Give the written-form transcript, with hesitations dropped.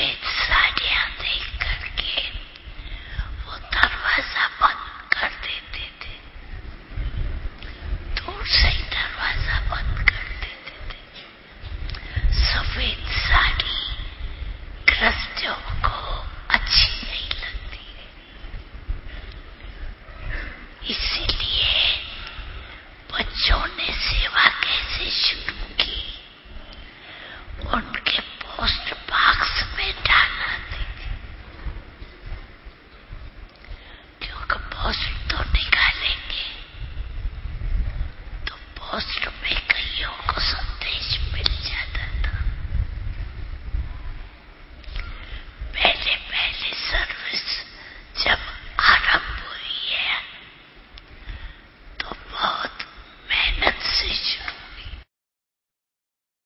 सफेद साड़ियां देख करके वो दरवाजा बंद कर देते थे, दूर से ही दरवाजा बंद कर देते थे। सफेद साड़ी ग्रस्तों